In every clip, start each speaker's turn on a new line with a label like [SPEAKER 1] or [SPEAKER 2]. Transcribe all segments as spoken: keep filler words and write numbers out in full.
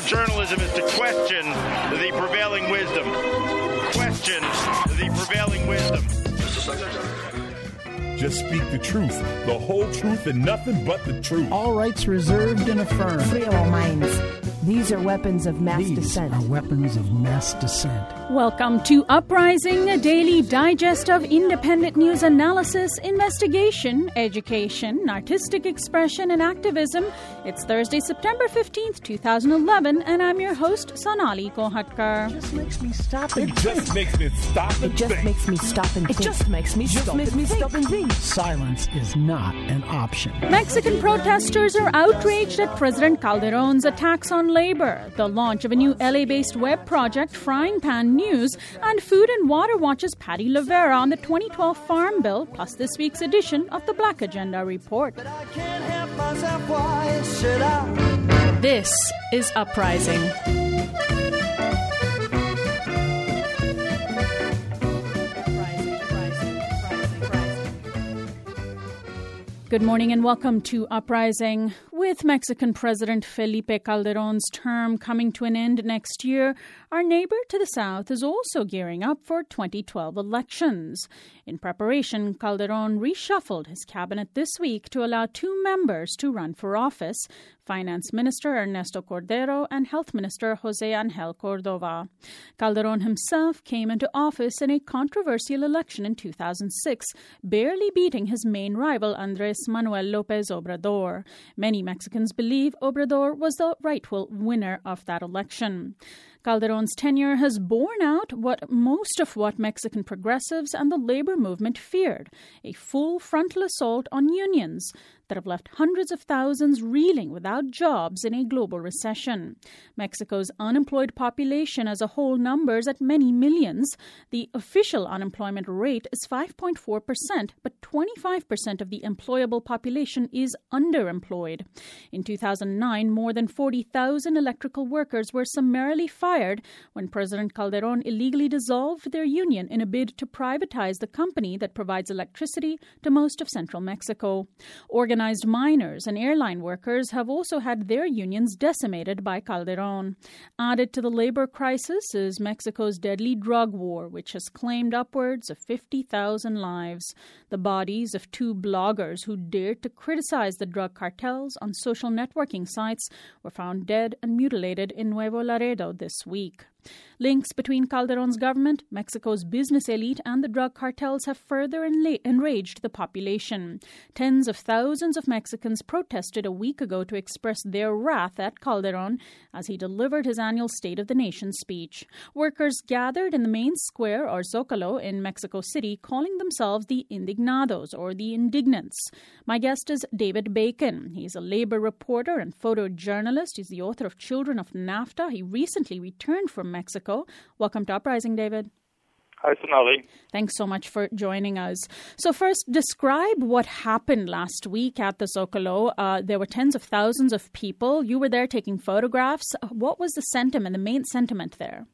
[SPEAKER 1] of journalism is to question the prevailing wisdom. Question the prevailing wisdom.
[SPEAKER 2] Just speak the truth, the whole truth, and nothing but the truth.
[SPEAKER 3] All rights reserved and affirmed.
[SPEAKER 4] Free our minds. These are weapons of mass
[SPEAKER 3] These
[SPEAKER 4] dissent.
[SPEAKER 3] are weapons of mass dissent.
[SPEAKER 5] Welcome to Uprising, a daily digest of independent news analysis, investigation, education, artistic expression, and activism. It's Thursday, September fifteenth, twenty eleven, and I'm your host, Sonali Kohatkar.
[SPEAKER 3] It just makes me stop and
[SPEAKER 2] It just makes me stop and
[SPEAKER 4] It just
[SPEAKER 2] think.
[SPEAKER 4] makes me stop and
[SPEAKER 3] It
[SPEAKER 4] think.
[SPEAKER 3] just makes me
[SPEAKER 4] Just
[SPEAKER 3] stop
[SPEAKER 4] makes
[SPEAKER 3] and
[SPEAKER 4] me
[SPEAKER 3] think.
[SPEAKER 4] stop and think.
[SPEAKER 3] Silence is not an option.
[SPEAKER 5] Mexican protesters are outraged at President Calderon's attacks on labor, the launch of a new L A-based web project, Frying Pan News, and Food and Water Watch's Patty Levera on the twenty twelve Farm Bill, plus this week's edition of the Black Agenda Report.
[SPEAKER 6] But I can't help myself, why should I?
[SPEAKER 5] This is Uprising. Good morning and welcome to Uprising. With Mexican President Felipe Calderon's term coming to an end next year, our neighbor to the south is also gearing up for twenty twelve elections. In preparation, Calderon reshuffled his cabinet this week to allow two members to run for office, Finance Minister Ernesto Cordero and Health Minister Jose Angel Cordova. Calderon himself came into office in a controversial election in two thousand six, barely beating his main rival Andrés Manuel López Obrador. Many Mexicans believe Obrador was the rightful winner of that election. Calderon's tenure has borne out what most of what Mexican progressives and the labor movement feared, a full frontal assault on unions that have left hundreds of thousands reeling without jobs in a global recession. Mexico's unemployed population as a whole numbers at many millions. The official unemployment rate is five point four percent, but twenty-five percent of the employable population is underemployed. In two thousand nine, more than forty thousand electrical workers were summarily fired when President Calderon illegally dissolved their union in a bid to privatize the company that provides electricity to most of central Mexico. Organized miners and airline workers have also had their unions decimated by Calderon. Added to the labor crisis is Mexico's deadly drug war, which has claimed upwards of fifty thousand lives. The bodies of two bloggers who dared to criticize the drug cartels on social networking sites were found dead and mutilated in Nuevo Laredo this week. Links between Calderon's government, Mexico's business elite, and the drug cartels have further enla- enraged the population. Tens of thousands of Mexicans protested a week ago to express their wrath at Calderon as he delivered his annual State of the Nation speech. Workers gathered in the main square, or Zócalo, in Mexico City, calling themselves the Indignados, or the Indignants. My guest is David Bacon. He's a labor reporter and photojournalist. He's the author of Children of NAFTA. He recently returned from Mexico. Welcome to Uprising, David.
[SPEAKER 7] Hi, Sonali.
[SPEAKER 5] Thanks so much for joining us. So first, describe what happened last week at the Zócalo. Uh, there were tens of thousands of people. You were there taking photographs. What was the sentiment, the main sentiment there?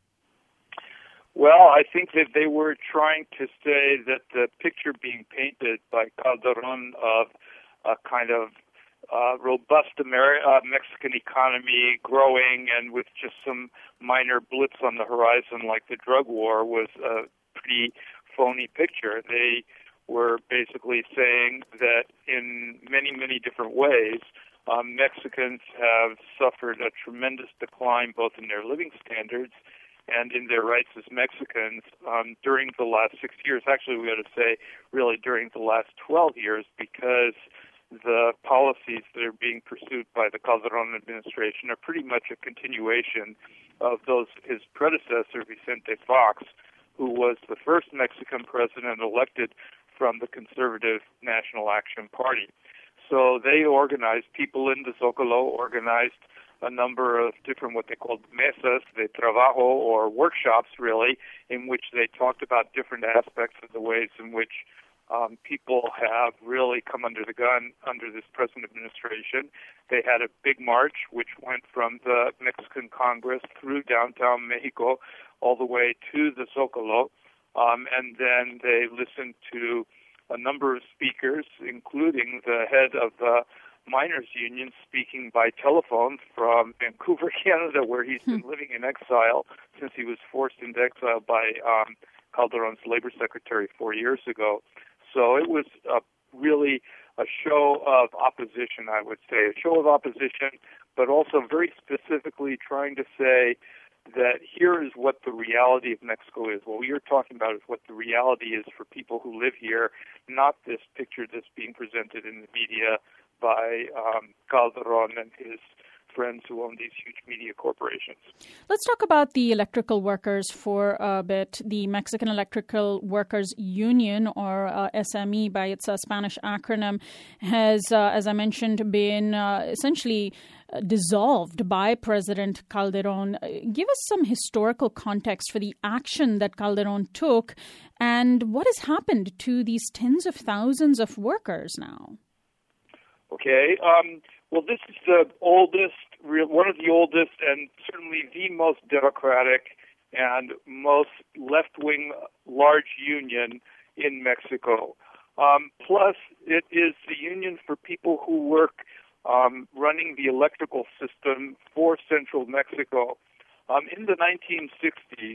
[SPEAKER 7] Well, I think that they were trying to say that the picture being painted by Calderon of a kind of Uh, robust Ameri- uh, Mexican economy growing and with just some minor blips on the horizon like the drug war was a pretty phony picture. They were basically saying that in many, many different ways, um, Mexicans have suffered a tremendous decline both in their living standards and in their rights as Mexicans um, during the last six years. Actually, we got to say really during the last twelve years, because the policies that are being pursued by the Calderon administration are pretty much a continuation of those his predecessor, Vicente Fox, who was the first Mexican president elected from the conservative National Action Party. So they organized, people in the Zócalo organized a number of different what they called mesas de trabajo, or workshops, really, in which they talked about different aspects of the ways in which Um, people have really come under the gun under this present administration. They had a big march, which went from the Mexican Congress through downtown Mexico all the way to the Zócalo, um, and then they listened to a number of speakers, including the head of the miners' union speaking by telephone from Vancouver, Canada, where he's been living in exile since he was forced into exile by um, Calderon's labor secretary four years ago. So it was uh, really a show of opposition, I would say, a show of opposition, but also very specifically trying to say that here is what the reality of Mexico is. What you're talking about is what the reality is for people who live here, not this picture that's being presented in the media by um, Calderon and his friends who own these huge media corporations.
[SPEAKER 5] Let's talk about the electrical workers for a bit. The Mexican Electrical Workers Union, or uh, S M E by its uh, Spanish acronym, has, uh, as I mentioned, been uh, essentially uh, dissolved by President Calderon. Uh, give us some historical context for the action that Calderon took and what has happened to these tens of thousands of workers now.
[SPEAKER 7] Okay. Um, well, this is the oldest, one of the oldest, and certainly the most democratic and most left-wing large union in Mexico. Um, plus, it is the union for people who work um, running the electrical system for central Mexico. Um, in the nineteen sixties,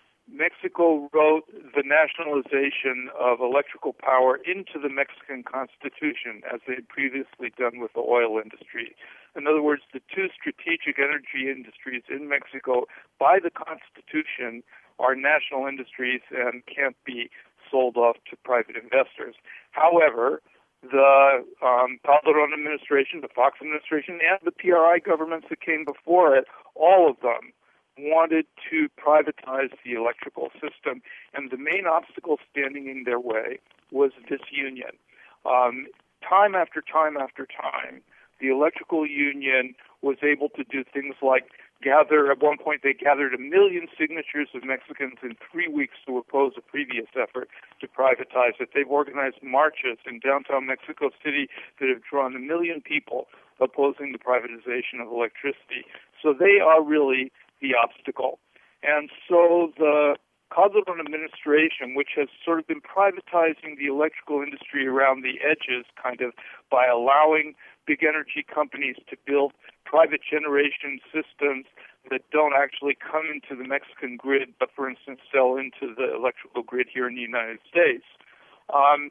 [SPEAKER 7] Mexico wrote the nationalization of electrical power into the Mexican Constitution, as they had previously done with the oil industry. In other words, the two strategic energy industries in Mexico, by the Constitution, are national industries and can't be sold off to private investors. However, the um, Calderon administration, the Fox administration, and the P R I governments that came before it, all of them wanted to privatize the electrical system, and the main obstacle standing in their way was this union. Um, time after time after time, the electrical union was able to do things like gather, at one point they gathered a million signatures of Mexicans in three weeks to oppose a previous effort to privatize it. They've organized marches in downtown Mexico City that have drawn a million people opposing the privatization of electricity. So they are really the obstacle. And so the Calderon administration, which has sort of been privatizing the electrical industry around the edges, kind of by allowing big energy companies to build private generation systems that don't actually come into the Mexican grid, but for instance sell into the electrical grid here in the United States, um,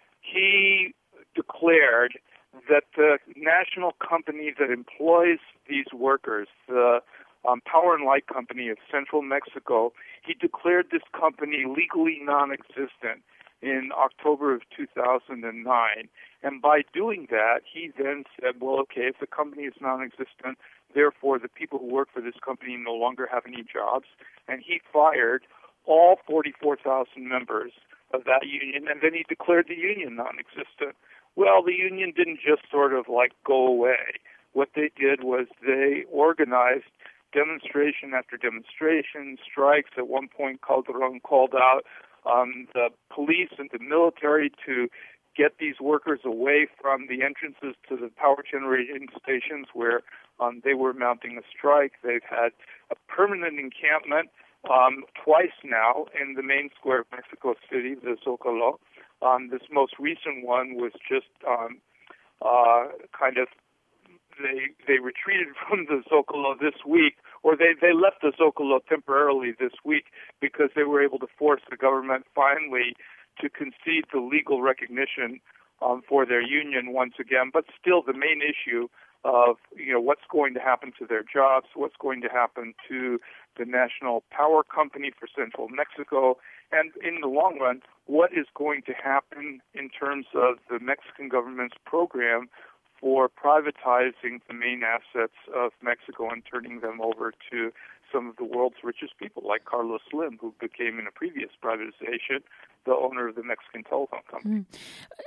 [SPEAKER 7] he declared that the national company that employs these workers, the Um, Power and Light Company of Central Mexico, he declared this company legally non-existent in October of two thousand nine. And by doing that, he then said, well, okay, if the company is non-existent, therefore the people who work for this company no longer have any jobs. And he fired all forty-four thousand members of that union, and then he declared the union non-existent. Well, the union didn't just sort of like go away. What they did was they organized demonstration after demonstration, strikes. At one point, Calderon called out um, the police and the military to get these workers away from the entrances to the power generating stations where um, they were mounting a strike. They've had a permanent encampment um, twice now in the main square of Mexico City, the Zocalo. Um, this most recent one was just um, uh, kind of They they retreated from the Zocalo this week, or they, they left the Zocalo temporarily this week because they were able to force the government finally to concede the legal recognition um, for their union once again. But still, the main issue of you know what's going to happen to their jobs, what's going to happen to the national power company for central Mexico, and in the long run, what is going to happen in terms of the Mexican government's program for privatizing the main assets of Mexico and turning them over to some of the world's richest people, like Carlos Slim, who became in a previous privatization the owner of the Mexican telephone company. Mm.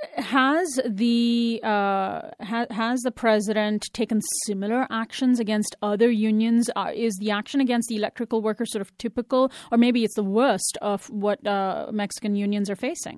[SPEAKER 5] Has the uh, ha- has the president taken similar actions against other unions? Uh, is the action against the electrical workers sort of typical, or maybe it's the worst of what uh, Mexican unions are facing?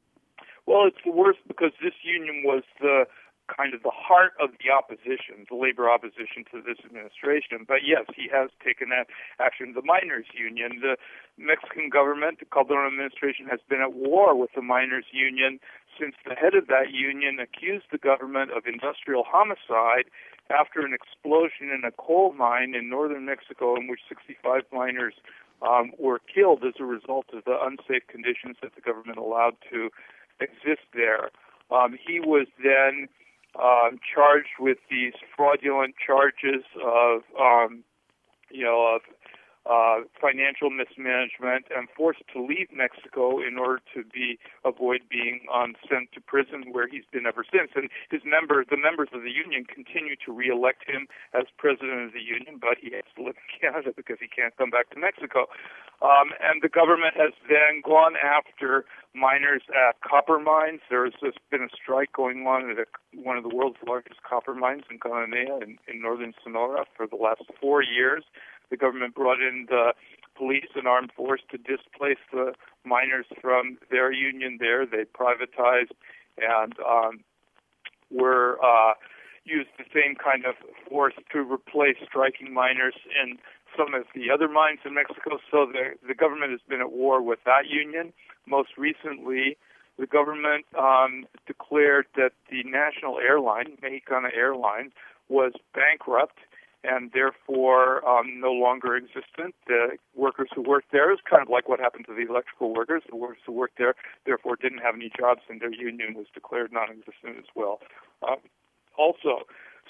[SPEAKER 7] Well, it's the worst because this union was the kind of the heart of the opposition, the labor opposition to this administration. But yes, he has taken that action. The miners' union, the Mexican government, the Calderon administration, has been at war with the miners' union since the head of that union accused the government of industrial homicide after an explosion in a coal mine in northern Mexico in which sixty-five miners um, were killed as a result of the unsafe conditions that the government allowed to exist there. Um, he was then um, charged with these fraudulent charges of, um, you know, of Uh, financial mismanagement, and forced to leave Mexico in order to be avoid being um, sent to prison, where he's been ever since. And his member, the members of the union, continue to reelect him as president of the union, but he has to live in Canada because he can't come back to Mexico. Um, and the government has then gone after miners at copper mines. There's just been a strike going on at a, one of the world's largest copper mines in Cananea in, in northern Sonora for the last four years. The government brought in the police and armed force to displace the miners from their union there. They privatized and um, were uh, used the same kind of force to replace striking miners in some of the other mines in Mexico. So the, the government has been at war with that union. Most recently, the government um, declared that the national airline, Mexicana Airlines, was bankrupt and therefore um, no longer existent. The workers who worked there is kind of like what happened to the electrical workers. The workers who worked there, therefore, didn't have any jobs, and their union was declared non-existent as well. Um, also,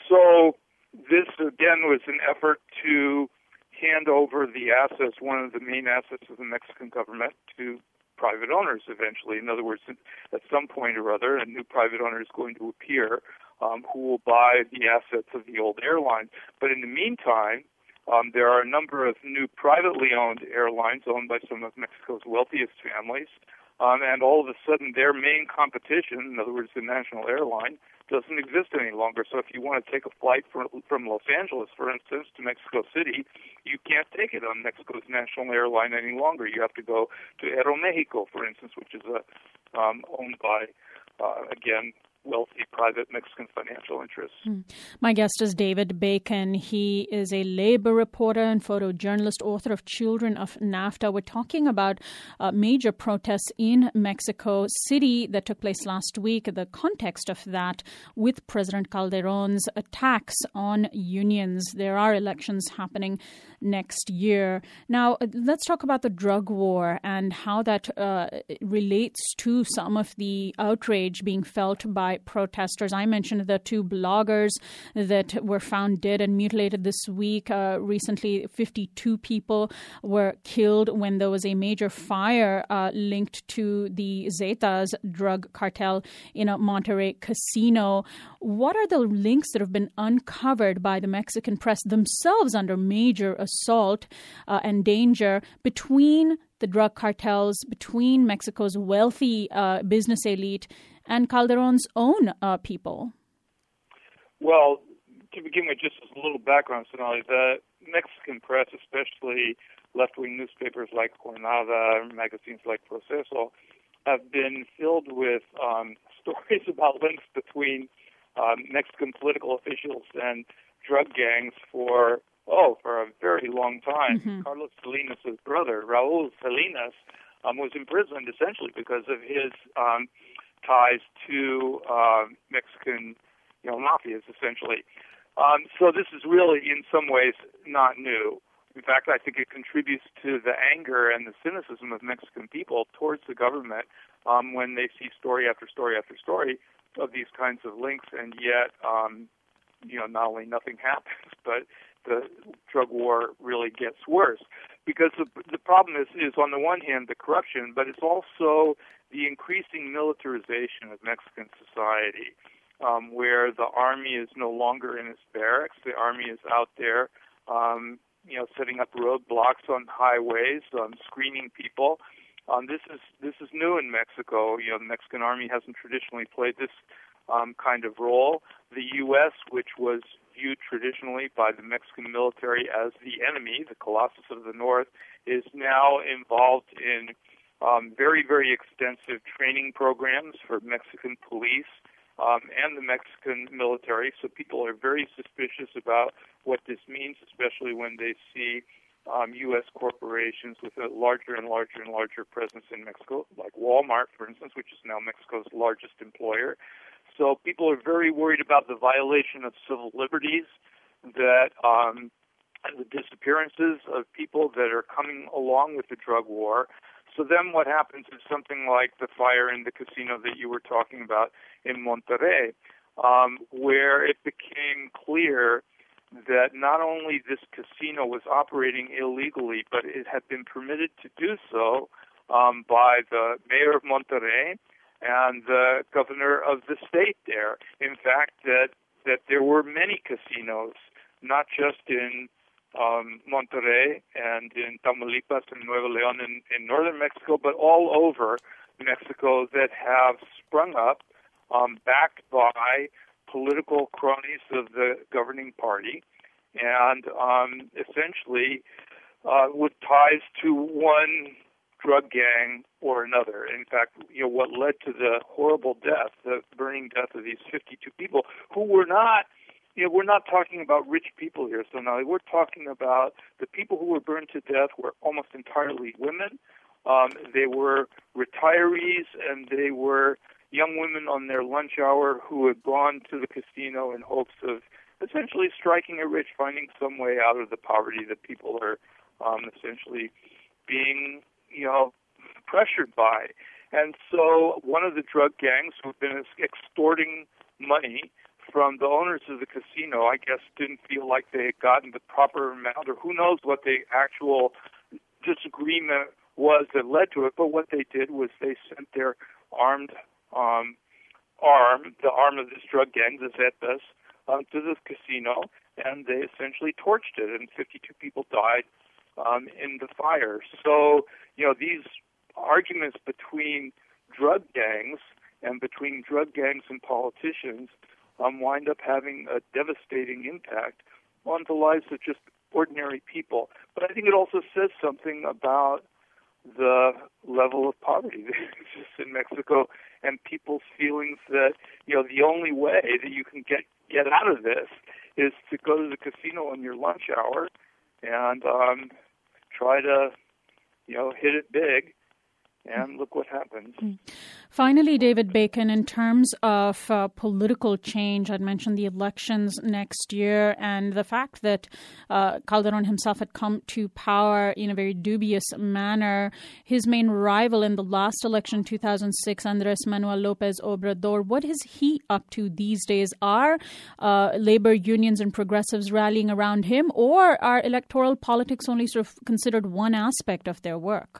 [SPEAKER 7] so this, again, was an effort to hand over the assets, one of the main assets of the Mexican government, to private owners eventually. In other words, at some point or other, a new private owner is going to appear Um, who will buy the assets of the old airline. But in the meantime, um, there are a number of new privately owned airlines owned by some of Mexico's wealthiest families, um, and all of a sudden their main competition, in other words, the national airline, doesn't exist any longer. So if you want to take a flight from, from Los Angeles, for instance, to Mexico City, you can't take it on Mexico's national airline any longer. You have to go to Aeromexico, for instance, which is a, um, owned by, uh, again, wealthy private Mexican financial interests.
[SPEAKER 5] Mm. My guest is David Bacon. He is a labor reporter and photojournalist, author of Children of NAFTA. We're talking about uh, major protests in Mexico City that took place last week, the context of that with President Calderon's attacks on unions. There are elections happening next year. Now, let's talk about the drug war and how that uh, relates to some of the outrage being felt by protesters. I mentioned the two bloggers that were found dead and mutilated this week. Uh, recently, fifty-two people were killed when there was a major fire uh, linked to the Zetas drug cartel in a Monterrey casino. What are the links that have been uncovered by the Mexican press themselves under major assault uh, and danger between the drug cartels, between Mexico's wealthy uh, business elite and Calderon's own uh, people?
[SPEAKER 7] Well, to begin with, just as a little background, Sonali, the Mexican press, especially left-wing newspapers like Jornada, magazines like Proceso, have been filled with um, stories about links between um, Mexican political officials and drug gangs for, oh, for a very long time. Mm-hmm. Carlos Salinas' brother, Raul Salinas, um, was imprisoned essentially because of his um, ties to uh, Mexican, you know, mafias, essentially. Um, so this is really, in some ways, not new. In fact, I think it contributes to the anger and the cynicism of Mexican people towards the government um, when they see story after story after story of these kinds of links, and yet, um, you know, not only nothing happens, but the drug war really gets worse. Because the, the problem is, is, on the one hand, the corruption, but it's also the increasing militarization of Mexican society, um, where the army is no longer in its barracks. The army is out there, um, you know, setting up roadblocks on highways, um, screening people. Um, this is this is new in Mexico. You know, the Mexican army hasn't traditionally played this um, kind of role. The U S, which was viewed traditionally by the Mexican military as the enemy, the Colossus of the North, is now involved in um, very, very extensive training programs for Mexican police um, and the Mexican military. So people are very suspicious about what this means, especially when they see um, U S corporations with a larger and larger and larger presence in Mexico, like Walmart, for instance, which is now Mexico's largest employer. So people are very worried about the violation of civil liberties, that um, and the disappearances of people that are coming along with the drug war. So then what happens is something like the fire in the casino that you were talking about in Monterrey, um, where it became clear that not only this casino was operating illegally, but it had been permitted to do so um, by the mayor of Monterrey and the governor of the state there. In fact, that that there were many casinos, not just in um, Monterrey and in Tamaulipas and Nuevo León in, in northern Mexico, but all over Mexico that have sprung up, um, backed by political cronies of the governing party, and um, essentially uh, with ties to one drug gang or another. In fact, you know, what led to the horrible death, the burning death of these fifty-two people, who were not, you know, we're not talking about rich people here. So now we're talking about the people who were burned to death were almost entirely women. Um, they were retirees, and they were young women on their lunch hour who had gone to the casino in hopes of essentially striking it rich, finding some way out of the poverty that people are um, essentially being, you know, pressured by. And so one of the drug gangs who've been extorting money from the owners of the casino, I guess, didn't feel like they had gotten the proper amount, or who knows what the actual disagreement was that led to it. But what they did was they sent their armed um, arm, the arm of this drug gang, the Zetas, um, to this casino, and they essentially torched it, and fifty-two people died um, in the fire. So, you know, these arguments between drug gangs and between drug gangs and politicians um, wind up having a devastating impact on the lives of just ordinary people. But I think it also says something about the level of poverty that exists in Mexico and people's feelings that, you know, the only way that you can get, get out of this is to go to the casino on your lunch hour and um, try to, you know, hit it big. And look what happens.
[SPEAKER 5] Finally, David Bacon, in terms of uh, political change, I'd mentioned the elections next year and the fact that uh, Calderon himself had come to power in a very dubious manner. His main rival in the last election, two thousand six, Andrés Manuel López Obrador, what is he up to these days? Are uh, labor unions and progressives rallying around him, or are electoral politics only sort of considered one aspect of their work?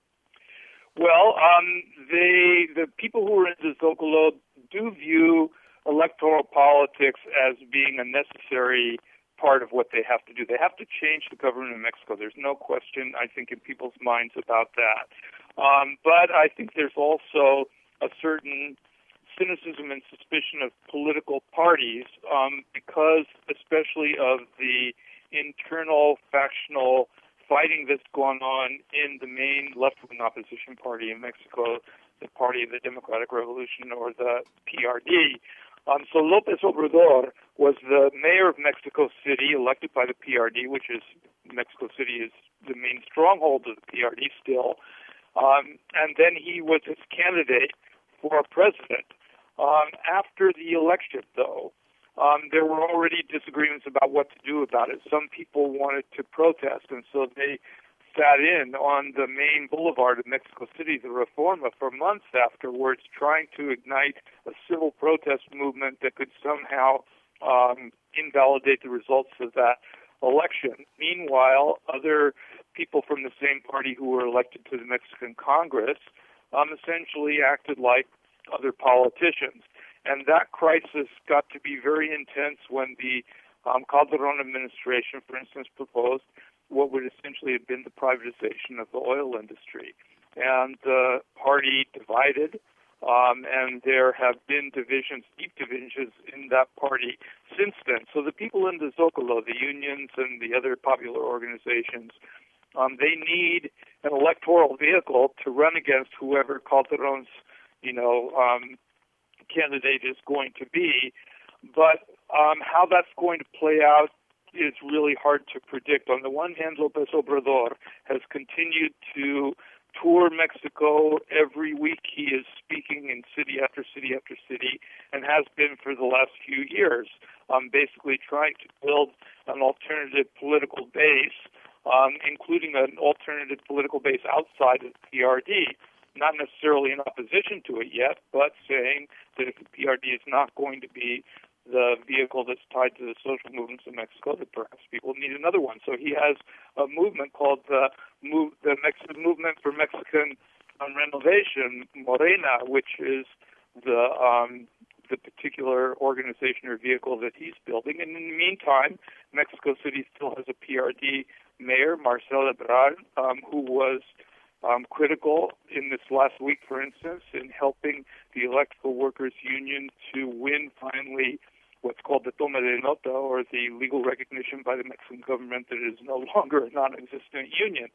[SPEAKER 7] Well, um, they, the people who are in the Zocalo do view electoral politics as being a necessary part of what they have to do. They have to change the government of Mexico. There's no question, I think, in people's minds about that. Um, but I think there's also a certain cynicism and suspicion of political parties um, because especially of the internal factional fighting that's going on in the main left-wing opposition party in Mexico, the Party of the Democratic Revolution, or the P R D. Um, so López Obrador was the mayor of Mexico City, elected by the P R D, which is, Mexico City is the main stronghold of the P R D still. Um, and then he was his candidate for president. Um, after the election, though, Um, there were already disagreements about what to do about it. Some people wanted to protest, and so they sat in on the main boulevard of Mexico City, the Reforma, for months afterwards, trying to ignite a civil protest movement that could somehow um, invalidate the results of that election. Meanwhile, other people from the same party who were elected to the Mexican Congress um, essentially acted like other politicians. And that crisis got to be very intense when the um, Calderon administration, for instance, proposed what would essentially have been the privatization of the oil industry. And the party divided, um, and there have been divisions, deep divisions in that party since then. So the people in the Zocalo, the unions and the other popular organizations, um, they need an electoral vehicle to run against whoever Calderon's, you know, um, candidate is going to be, but um, how that's going to play out is really hard to predict. On the one hand, López Obrador has continued to tour Mexico every week. He is speaking in city after city after city and has been for the last few years, um, basically trying to build an alternative political base, um, including an alternative political base outside of the P R D. Not necessarily in opposition to it yet, but saying that if the P R D is not going to be the vehicle that's tied to the social movements of Mexico, that perhaps people need another one. So he has a movement called the, move, the Mexican Movement for Mexican um, Renovation, Morena, which is the um, the particular organization or vehicle that he's building. And in the meantime, Mexico City still has a P R D mayor, Marcel Ebrard, um, who was um, critical in this last week, for instance, in helping the Electrical Workers Union to win finally what's called the toma de nota, or the legal recognition by the Mexican government that it is no longer a non-existent union.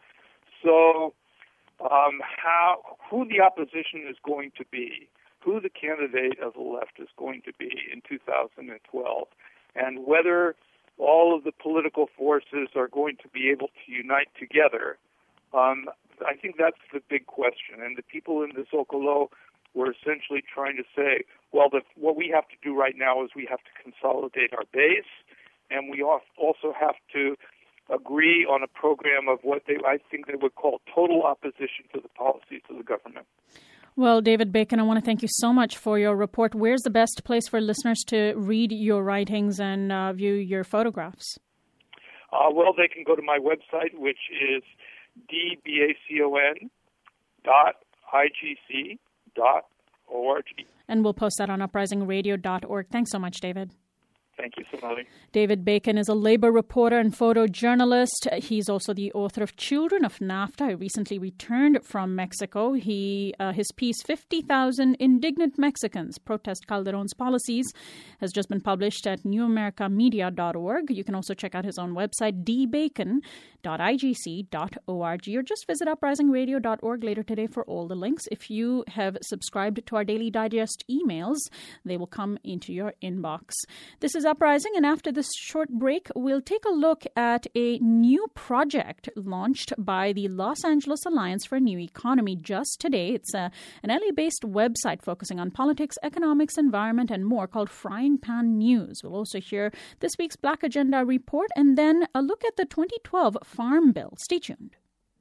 [SPEAKER 7] So um, how who the opposition is going to be, who the candidate of the left is going to be in two thousand twelve, and whether all of the political forces are going to be able to unite together, um, I think that's the big question. And the people in the Zócalo were essentially trying to say, well, the, what we have to do right now is we have to consolidate our base, and we also have to agree on a program of what they, I think they would call total opposition to the policies of the government.
[SPEAKER 5] Well, David Bacon, I want to thank you so much for your report. Where's the best place for listeners to read your writings and uh, view your photographs?
[SPEAKER 7] Uh, well, they can go to my website, which is d bacon dot i g c dot org.
[SPEAKER 5] And we'll post that on uprising radio dot org. Thanks so much, David.
[SPEAKER 7] Thank you, Sonali.
[SPEAKER 5] David Bacon is a labor reporter and photojournalist. He's also the author of Children of NAFTA. He recently returned from Mexico. He uh, his piece, fifty thousand Indignant Mexicans Protest Calderon's Policies, has just been published at new america media dot org. You can also check out his own website, d bacon dot i g c dot org, or just visit uprising radio dot org later today for all the links. If you have subscribed to our Daily Digest emails, they will come into your inbox. This is Uprising, and after this short break, we'll take a look at a new project launched by the Los Angeles Alliance for a New Economy just today. It's a, an L A-based website focusing on politics, economics, environment, and more called Frying Pan News. We'll also hear this week's Black Agenda report and then a look at the twenty twelve Farm Bill. Stay tuned.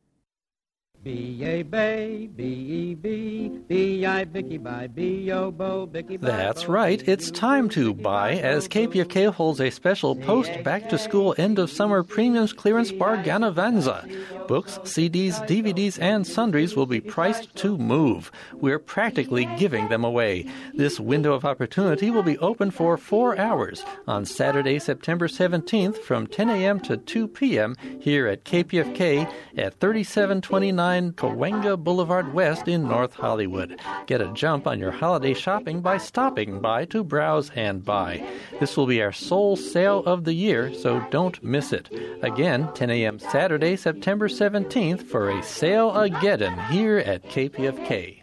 [SPEAKER 8] B A Bay, B E B, B I Bicky Bye, B O Bo, Bicky Bye.
[SPEAKER 9] That's right. It's time to buy, as K P F K holds a special post-back-to-school end-of-summer premiums clearance bargainavanza. Books, C Ds, D V Ds, and sundries will be priced to move. We're practically giving them away. This window of opportunity will be open for four hours on Saturday, September seventeenth from ten a.m. to two p.m. here at K P F K at thirty-seven twenty-nine Cahuenga Boulevard West in North Hollywood. Get a jump on your holiday shopping by stopping by to browse and buy. This will be our sole sale of the year, so don't miss it. Again, ten a.m. Saturday, September seventeenth for a sale-a-geddon here at K P F K.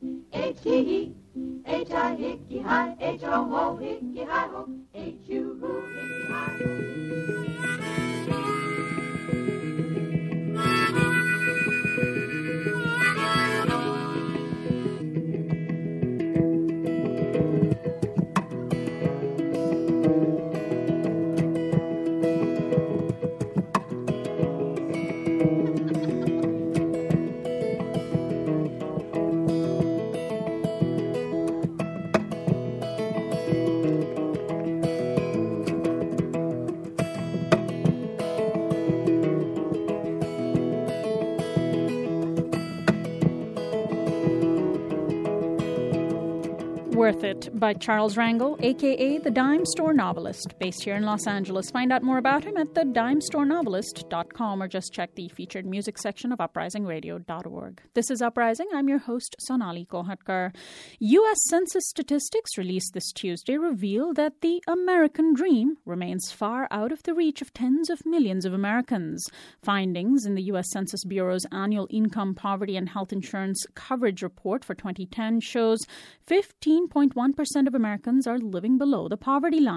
[SPEAKER 5] Worth It by Charles Rangel, a k a. The Dime Store Novelist, based here in Los Angeles. Find out more about him at the dime store novelist dot com or just check the featured music section of uprising radio dot org. This is Uprising. I'm your host, Sonali Kohatkar. U S Census statistics released this Tuesday reveal that the American dream remains far out of the reach of tens of millions of Americans. Findings in the U S Census Bureau's annual Income, Poverty, and Health Insurance Coverage Report for twenty ten shows fifteen point one percent of Americans are living below the poverty line.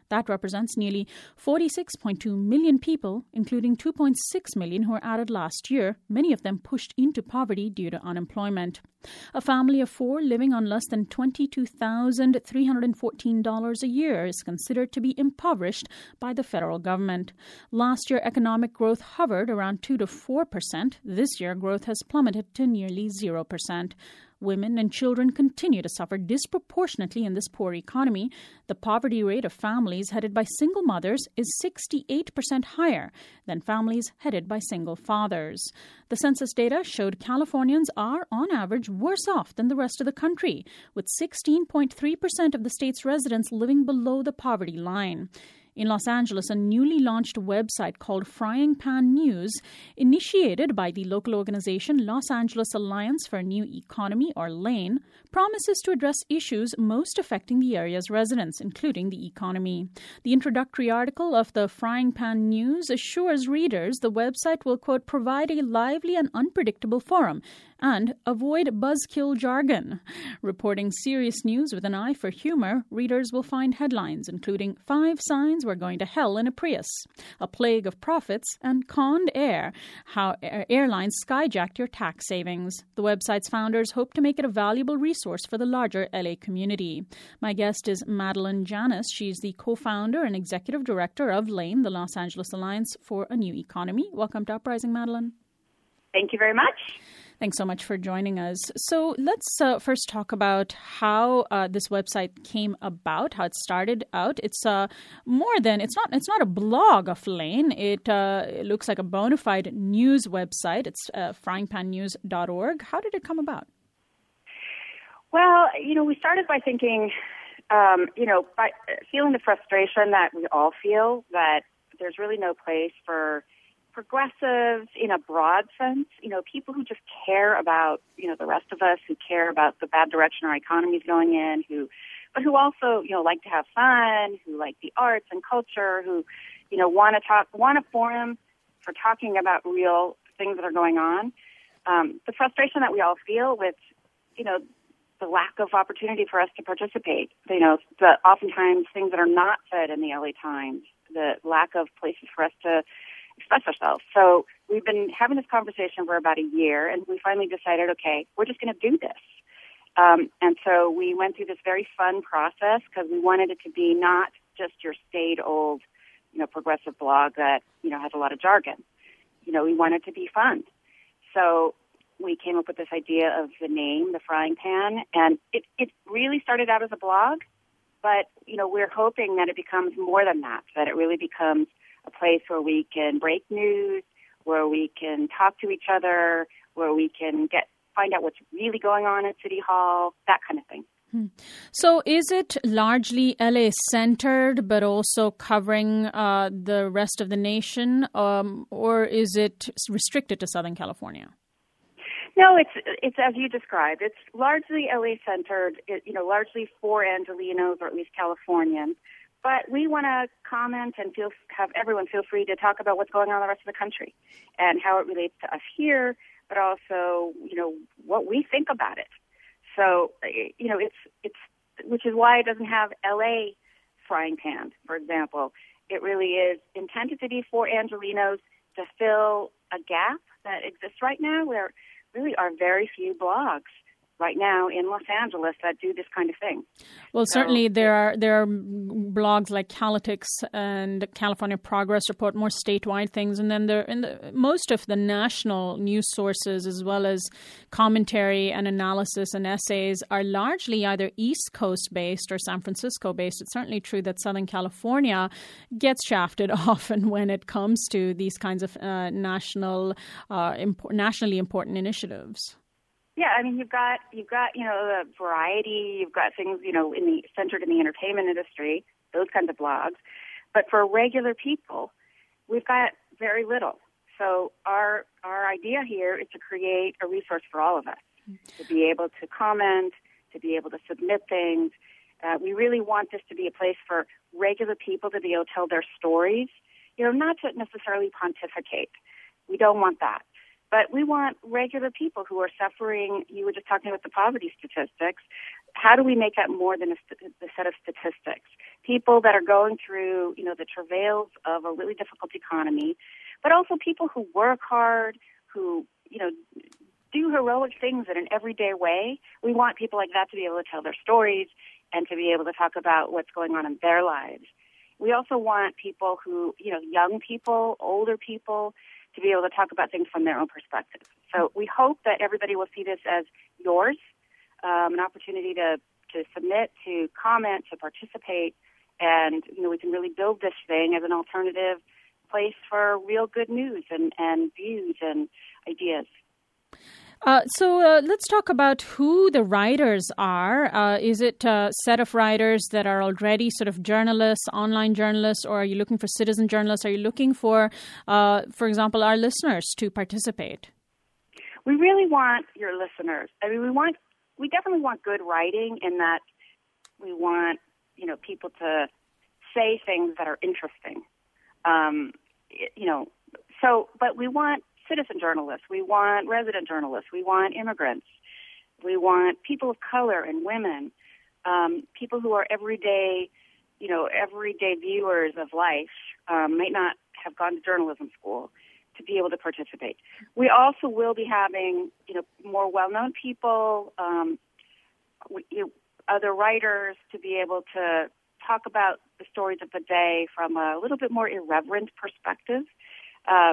[SPEAKER 5] That represents nearly forty-six point two million people, including two point six million who were added last year, many of them pushed into poverty due to unemployment. A family of four living on less than twenty-two thousand three hundred fourteen dollars a year is considered to be impoverished by the federal government. Last year, economic growth hovered around two to four percent. This year, growth has plummeted to nearly zero percent. Women and children continue to suffer disproportionately in this poor economy. The poverty rate of families headed by single mothers is sixty-eight percent higher than families headed by single fathers. The census data showed Californians are, on average, worse off than the rest of the country, with sixteen point three percent of the state's residents living below the poverty line. In Los Angeles, a newly launched website called Frying Pan News, initiated by the local organization Los Angeles Alliance for a New Economy, or LANE, promises to address issues most affecting the area's residents, including the economy. The introductory article of the Frying Pan News assures readers the website will, quote, provide a lively and unpredictable forum and avoid buzzkill jargon. Reporting serious news with an eye for humor, readers will find headlines including Five Signs We're Going to Hell in a Prius, A Plague of Profits, and Conned Air, How Airlines Skyjacked Your Tax Savings. The website's founders hope to make it a valuable resource for the larger L A community. My guest is Madeline Janis. She's the co-founder and executive director of LANE, the Los Angeles Alliance for a New Economy. Welcome to Uprising, Madeline.
[SPEAKER 10] Thank you very much.
[SPEAKER 5] Thanks so much for joining us. So let's uh, first talk about how uh, this website came about, how it started out. It's uh, more than it's not. It's not a blog of LANE. It, uh, it looks like a bona fide news website. It's uh, frying pan news dot org. How did it come about?
[SPEAKER 10] Well, you know, we started by thinking, um, you know, by feeling the frustration that we all feel that there's really no place for progressives in a broad sense, you know, people who just care about, you know, the rest of us, who care about the bad direction our economy is going in, who, but who also, you know, like to have fun, who like the arts and culture, who, you know, want to talk, want a forum for talking about real things that are going on. Um, the frustration that we all feel with, you know, the lack of opportunity for us to participate, you know, the oftentimes things that are not said in the L A Times, the lack of places for us to express ourselves. So we've been having this conversation for about a year, and we finally decided, okay, we're just going to do this. Um, and so we went through this very fun process because we wanted it to be not just your staid old, you know, progressive blog that, you know, has a lot of jargon. You know, we wanted it to be fun. So we came up with this idea of the name, the Frying Pan, and it, it really started out as a blog, but, you know, we're hoping that it becomes more than that, that it really becomes a place where we can break news, where we can talk to each other, where we can get find out what's really going on at City Hall, that kind of thing.
[SPEAKER 5] Hmm. So is it largely L A-centered, but also covering uh, the rest of the nation, um, or is it restricted to Southern California?
[SPEAKER 10] No, it's it's as you described. It's largely L A-centered, it, you know, largely for Angelenos or at least Californians. But we want to comment and feel have everyone feel free to talk about what's going on in the rest of the country and how it relates to us here, but also, you know, what we think about it. So, you know, it's it's which is why it doesn't have L A frying pan, for example. It really is intended to be for Angelenos to fill a gap that exists right now where really are very few blogs right now in Los Angeles that do this kind of thing.
[SPEAKER 5] Well,
[SPEAKER 10] so,
[SPEAKER 5] certainly there are there are blogs like Calitics and California Progress Report, more statewide things, and then there in the most of the national news sources, as well as commentary and analysis and essays, are largely either East Coast based or San Francisco based. It's certainly true that Southern California gets shafted often when it comes to these kinds of uh, national, uh, imp- nationally important initiatives.
[SPEAKER 10] Yeah, I mean, you've got, you've got, you know, the variety, you've got things, you know, in the centered in the entertainment industry, those kinds of blogs. But for regular people, we've got very little. So our our idea here is to create a resource for all of us, to be able to comment, to be able to submit things. Uh, we really want this to be a place for regular people to be able to tell their stories, you know, not to necessarily pontificate. We don't want that. But we want regular people who are suffering. You were just talking about the poverty statistics. how do we make that more than a, st- a set of statistics? People that are going through, you know, the travails of a really difficult economy, but also people who work hard, who, you know, do heroic things in an everyday way. We want people like that to be able to tell their stories and to be able to talk about what's going on in their lives. We also want people who, you know, young people, older people, to be able to talk about things from their own perspective. So we hope that everybody will see this as yours, um, an opportunity to, to submit, to comment, to participate, and, you know, we can really build this thing as an alternative place for real good news and, and views and ideas.
[SPEAKER 5] Uh, so uh, let's talk about who the writers are. Uh, is it a set of writers that are already sort of journalists, online journalists, or are you looking for citizen journalists? Are you looking for, uh, for example, our listeners to participate?
[SPEAKER 10] We really want your listeners. I mean, we want, we definitely want good writing in that we want, you know, people to say things that are interesting. Um, you know, so, but we want citizen journalists, we want resident journalists, we want immigrants, we want people of color and women, um, people who are everyday, you know, everyday viewers of life, um, might not have gone to journalism school, to be able to participate. We also will be having, you know, more well-known people, um, we, you know, other writers to be able to talk about the stories of the day from a little bit more irreverent perspective. Uh,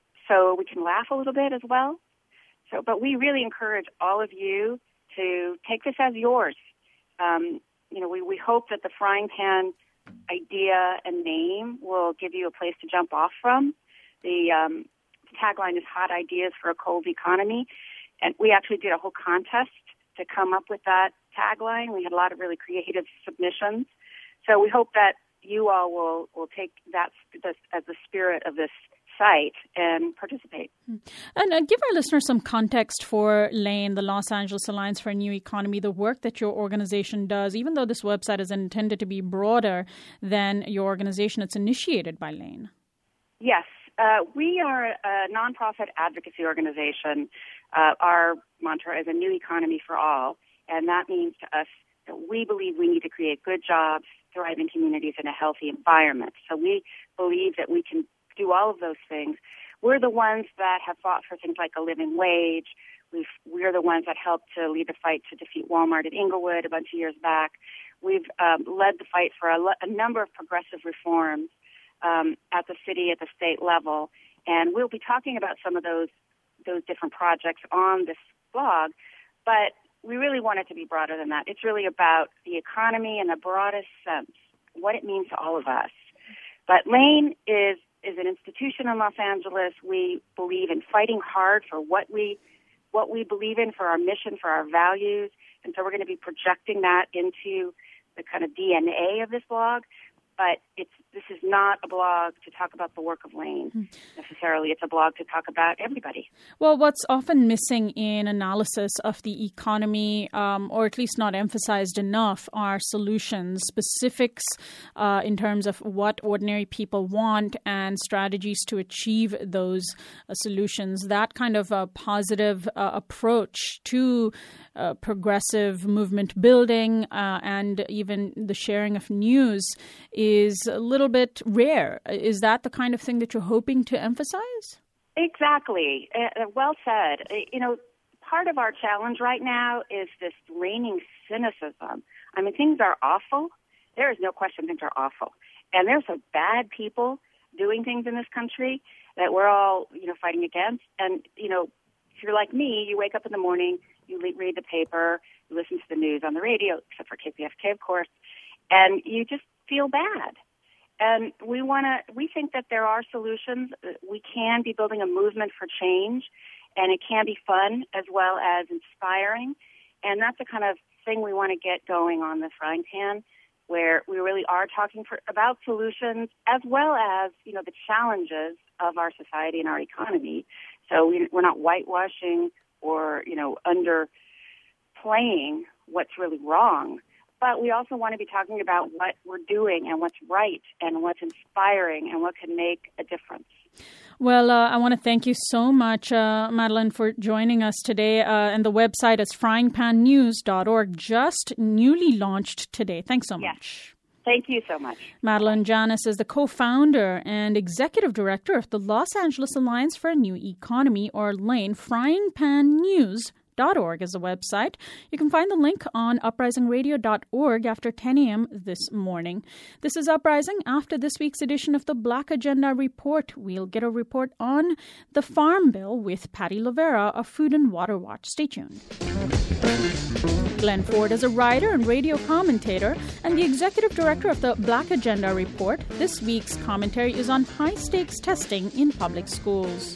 [SPEAKER 10] So we can laugh a little bit as well. So, but we really encourage all of you to take this as yours. Um, you know, we, we hope that the Frying Pan idea and name will give you a place to jump off from. The um, tagline is "Hot Ideas for a Cold Economy," and we actually did a whole contest to come up with that tagline. We had a lot of really creative submissions. So we hope that you all will will take that as the spirit of this site and participate.
[SPEAKER 5] And uh, give our listeners some context for LANE, the Los Angeles Alliance for a New Economy, the work that your organization does. Even though this website is intended to be broader than your organization, it's initiated by LANE.
[SPEAKER 10] Yes. Uh, we are a nonprofit advocacy organization. Uh, our mantra is a new economy for all, and that means to us that we believe we need to create good jobs, thriving communities, and a healthy environment. So we believe that we can do all of those things. We're the ones that have fought for things like a living wage. We've, we're the ones that helped to lead the fight to defeat Walmart at Inglewood a bunch of years back. We've um, led the fight for a, a number of progressive reforms um, at the city, at the state level, and we'll be talking about some of those those different projects on this blog. But we really want it to be broader than that. It's really about the economy in the broadest sense, what it means to all of us. But LANE is is an institution in Los Angeles. We believe in fighting hard for what we what we believe in, for our mission, for our values. And so we're going to be projecting that into the kind of D N A of this blog. But it's this is not a blog to talk about the work of LANE mm. necessarily. It's a blog to talk about everybody.
[SPEAKER 5] Well, what's often missing in analysis of the economy, um, or at least not emphasized enough, are solutions, specifics uh, in terms of what ordinary people want and strategies to achieve those uh, solutions. That kind of a positive uh, approach to uh, progressive movement building uh, and even the sharing of news is a little bit rare. Is that the kind of thing that you're hoping to emphasize?
[SPEAKER 10] Exactly. Uh, well said. Uh, you know, part of our challenge right now is this reigning cynicism. I mean, things are awful. There is no question things are awful. And there's some bad people doing things in this country that we're all, you know, fighting against. And, you know, if you're like me, you wake up in the morning, you read the paper, you listen to the news on the radio, except for K P F K, of course, and you just feel bad. And we want to, we think that there are solutions. We can be building a movement for change, and it can be fun as well as inspiring. And that's the kind of thing we want to get going on the Frying Pan, where we really are talking for, about solutions as well as, you know, the challenges of our society and our economy. So we, we're not whitewashing or, you know, underplaying what's really wrong. But we also want to be talking about what we're doing and what's right and what's inspiring and what can make a difference.
[SPEAKER 5] Well, uh, I want to thank you so much, uh, Madeline, for joining us today. Uh, and the website is frying pan news dot org, just newly launched today. Thanks so
[SPEAKER 10] yes.
[SPEAKER 5] much.
[SPEAKER 10] Thank you so much.
[SPEAKER 5] Madeline Janis is the co-founder and executive director of the Los Angeles Alliance for a New Economy, or LANE. frying pan news dot org is the website. You can find the link on uprising radio dot org after ten a.m. this morning. This is Uprising. After this week's edition of the Black Agenda Report, we'll get a report on the Farm Bill with Patty Lavera of Food and Water Watch. Stay tuned. Glenn Ford is a writer and radio commentator and the executive director of the Black Agenda Report. This week's commentary is on high-stakes testing in public schools.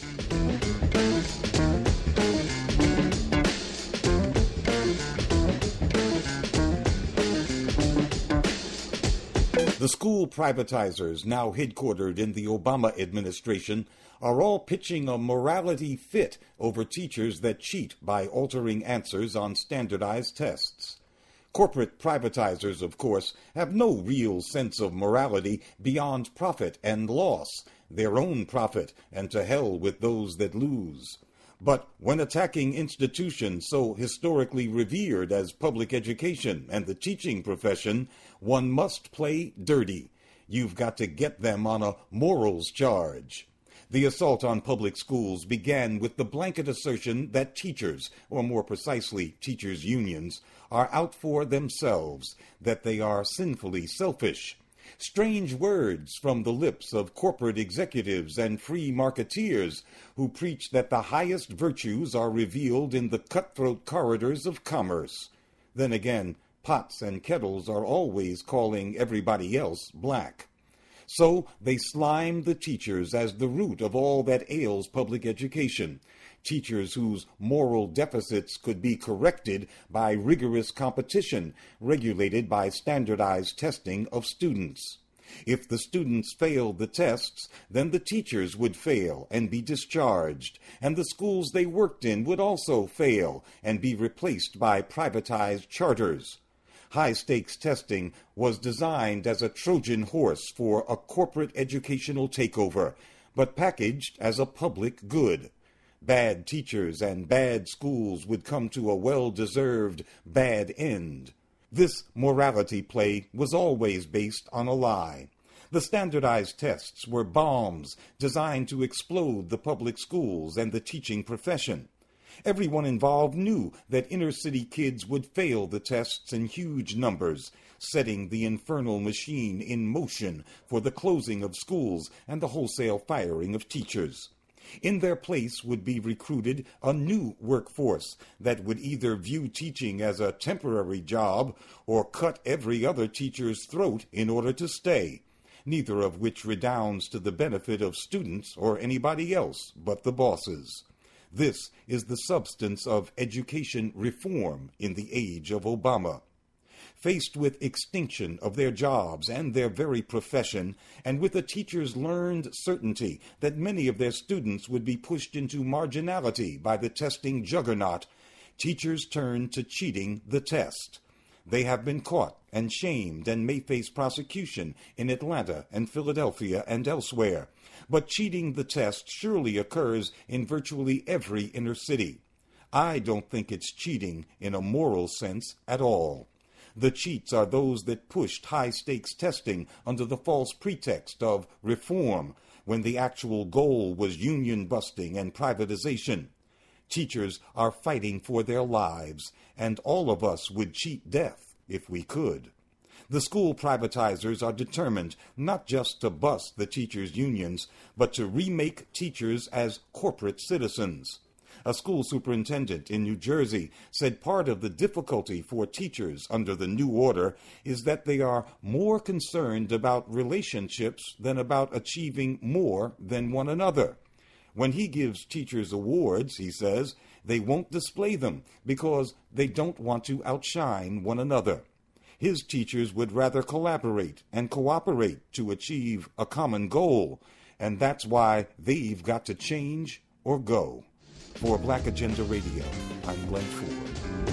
[SPEAKER 11] The school privatizers, now headquartered in the Obama administration, are all pitching a morality fit over teachers that cheat by altering answers on standardized tests. Corporate privatizers, of course, have no real sense of morality beyond profit and loss, their own profit, and to hell with those that lose. But when attacking institutions so historically revered as public education and the teaching profession, one must play dirty. You've got to get them on a morals charge. The assault on public schools began with the blanket assertion that teachers, or more precisely teachers' unions, are out for themselves, that they are sinfully selfish. Strange words from the lips of corporate executives and free marketeers who preach that the highest virtues are revealed in the cutthroat corridors of commerce. Then again, pots and kettles are always calling everybody else black. So they slime the teachers as the root of all that ails public education. Teachers whose moral deficits could be corrected by rigorous competition, regulated by standardized testing of students. If the students failed the tests, then the teachers would fail and be discharged, and the schools they worked in would also fail and be replaced by privatized charters. High-stakes testing was designed as a Trojan horse for a corporate educational takeover, but packaged as a public good. Bad teachers and bad schools would come to a well-deserved bad end. This morality play was always based on a lie. The standardized tests were bombs designed to explode the public schools and the teaching profession. Everyone involved knew that inner-city kids would fail the tests in huge numbers, setting the infernal machine in motion for the closing of schools and the wholesale firing of teachers. In their place would be recruited a new workforce that would either view teaching as a temporary job or cut every other teacher's throat in order to stay, neither of which redounds to the benefit of students or anybody else but the bosses. This is the substance of education reform in the age of Obama. Faced with extinction of their jobs and their very profession, and with a teacher's learned certainty that many of their students would be pushed into marginality by the testing juggernaut, teachers turned to cheating the test. They have been caught and shamed and may face prosecution in Atlanta and Philadelphia and elsewhere. But cheating the test surely occurs in virtually every inner city. I don't think it's cheating in a moral sense at all. The cheats are those that pushed high-stakes testing under the false pretext of reform, when the actual goal was union-busting and privatization. Teachers are fighting for their lives, and all of us would cheat death if we could. The school privatizers are determined not just to bust the teachers' unions, but to remake teachers as corporate citizens. A school superintendent in New Jersey said part of the difficulty for teachers under the new order is that they are more concerned about relationships than about achieving more than one another. When he gives teachers awards, he says, they won't display them because they don't want to outshine one another. His teachers would rather collaborate and cooperate to achieve a common goal, and that's why they've got to change or go. For Black Agenda Radio, I'm Glenn Ford.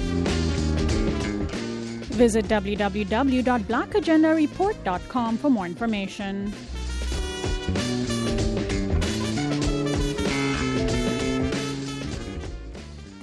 [SPEAKER 5] Visit w w w dot black agenda report dot com for more information.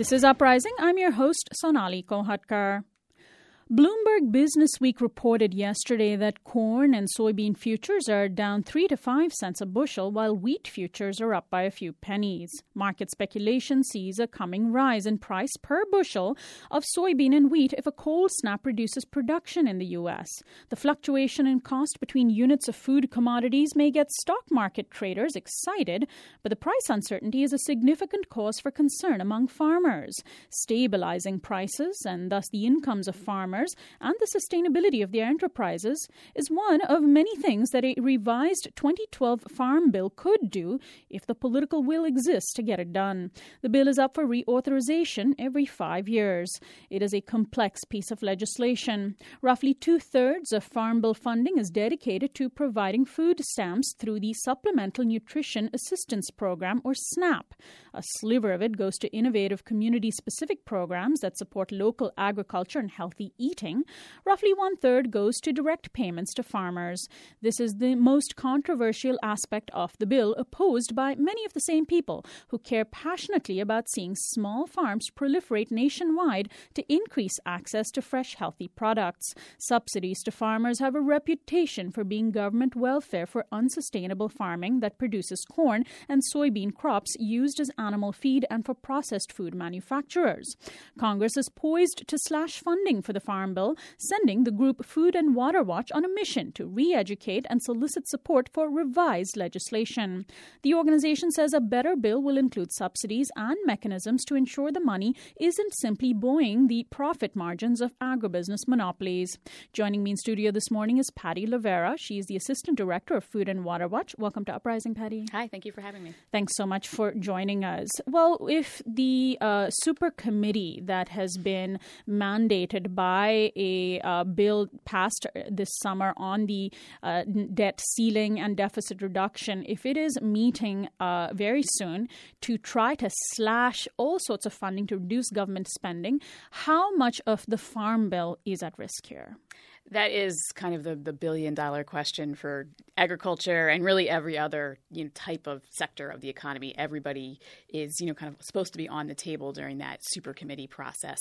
[SPEAKER 5] This is Uprising. I'm your host, Sonali Kohatkar. Bloomberg Businessweek reported yesterday that corn and soybean futures are down three to five cents a bushel, while wheat futures are up by a few pennies. Market speculation sees a coming rise in price per bushel of soybean and wheat if a cold snap reduces production in the U S. The fluctuation in cost between units of food commodities may get stock market traders excited, but the price uncertainty is a significant cause for concern among farmers. Stabilizing prices and thus the incomes of farmers and the sustainability of their enterprises is one of many things that a revised twenty twelve Farm Bill could do if the political will exists to get it done. The bill is up for reauthorization every five years. It is a complex piece of legislation. Roughly two-thirds of Farm Bill funding is dedicated to providing food stamps through the Supplemental Nutrition Assistance Program, or SNAP. A sliver of it goes to innovative community-specific programs that support local agriculture and healthy eating. Eating. Roughly one-third goes to direct payments to farmers. This is the most controversial aspect of the bill, opposed by many of the same people who care passionately about seeing small farms proliferate nationwide to increase access to fresh, healthy products. Subsidies to farmers have a reputation for being government welfare for unsustainable farming that produces corn and soybean crops used as animal feed and for processed food manufacturers. Congress is poised to slash funding for the Farm Bill, sending the group Food and Water Watch on a mission to re-educate and solicit support for revised legislation. The organization says a better bill will include subsidies and mechanisms to ensure the money isn't simply buoying the profit margins of agribusiness monopolies. Joining me in studio this morning is Patty Lavera. She is the Assistant Director of Food and Water Watch. Welcome to Uprising, Patty.
[SPEAKER 12] Hi, thank you for having me.
[SPEAKER 5] Thanks so much for joining us. Well, if the uh, super committee that has been mandated by a uh, bill passed this summer on the uh, debt ceiling and deficit reduction, if it is meeting uh, very soon to try to slash all sorts of funding to reduce government spending, how much of the Farm Bill is at risk here?
[SPEAKER 12] That is kind of the, the billion dollar question for agriculture and really every other you know, type of sector of the economy. Everybody is you know kind of supposed to be on the table during that super committee process.